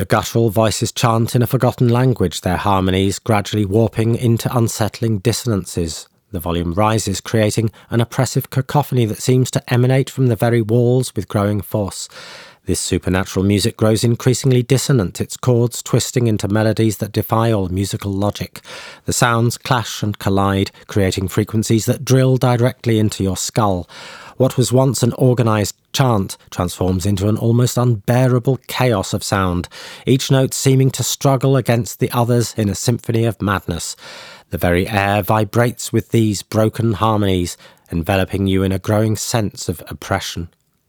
The guttural voices chant in a forgotten language, their harmonies gradually warping into unsettling dissonances. The volume rises, creating an oppressive cacophony that seems to emanate from the very walls with growing force. This supernatural music grows increasingly dissonant, its chords twisting into melodies that defy all musical logic. The sounds clash and collide, creating frequencies that drill directly into your skull. What was once an organised chant transforms into an almost unbearable chaos of sound, each note seeming to struggle against the others in a symphony of madness. The very air vibrates with these broken harmonies, enveloping you in a growing sense of oppression.